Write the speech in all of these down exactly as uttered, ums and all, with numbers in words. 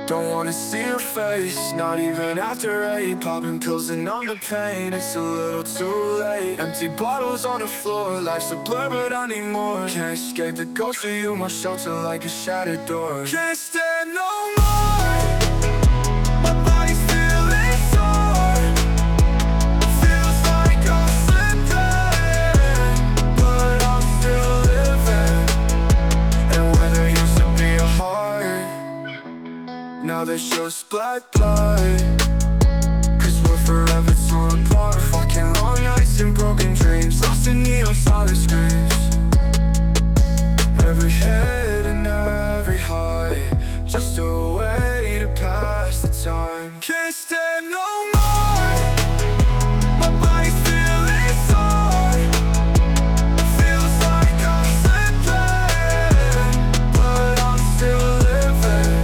Don't wanna see your face, not even after eight. Popping pills and numb the pain, it's a little too late. Empty bottles on the floor, life's a blur but I need more. Can't escape the ghost of you, my shelter like a shattered door. Can't stand no more, my body's feeling sore. Feels like I'm slipping, but I'm still living. And where there used to be a heart, now there's just black blood. Cause we're forever torn apart. Fucking long nights and broken dreams, lost in neon solid screams. Every head and every heart, just a way to pass the time. Can't stand no more, my body's feeling sore. Feels like I'm slipping, but I'm still living.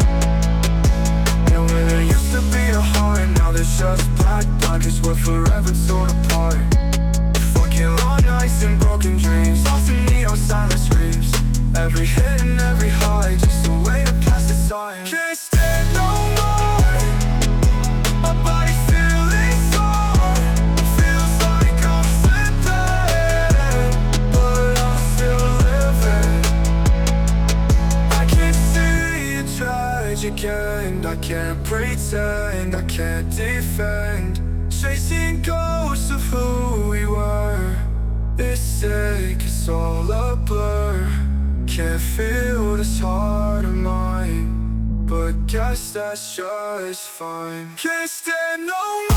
And where there used to be a heart, now there's just black blood. Cause we're forever torn apart. Fucking long nights and broken dreams, lost in neon silent screams. Every hit and every high, just a way to pass the time. Can't stand no more, my body's feeling sore. Feels like I'm slipping, but I'm still living. I can't see a tragic end, I can't pretend, I can't defend. Chasing ghosts of who we were, this sick, it's all a blur. Can't feel this heart of mine, but guess that's just fine. Can't stand no more.